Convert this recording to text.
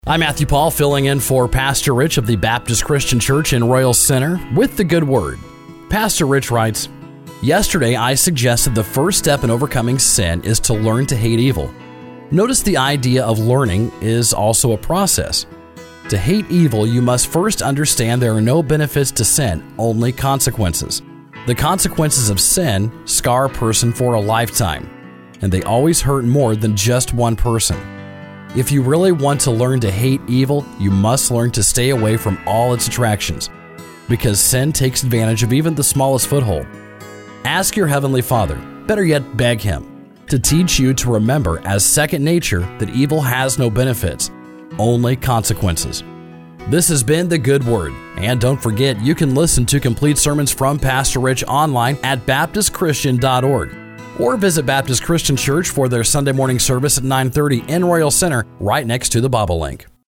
I'm Matthew Paul, filling in for Pastor Rich of the Baptist Christian Church in Royal Center with the Good Word. Pastor Rich writes, "Yesterday I suggested the first step in overcoming sin is to learn to hate evil. Notice the idea of learning is also a process. To hate evil, you must first understand there are no benefits to sin, only consequences. The consequences of sin scar a person for a lifetime, and they always hurt more than just one person. If you really want to learn to hate evil, you must learn to stay away from all its attractions, because sin takes advantage of even the smallest foothold. Ask your Heavenly Father, better yet beg Him, to teach you to remember as second nature that evil has no benefits, only consequences." This has been The Good Word, and don't forget you can listen to complete sermons from Pastor Rich online at baptistchristian.org. Or visit Baptist Christian Church for their Sunday morning service at 9:30 in Royal Center, right next to the Bobolink.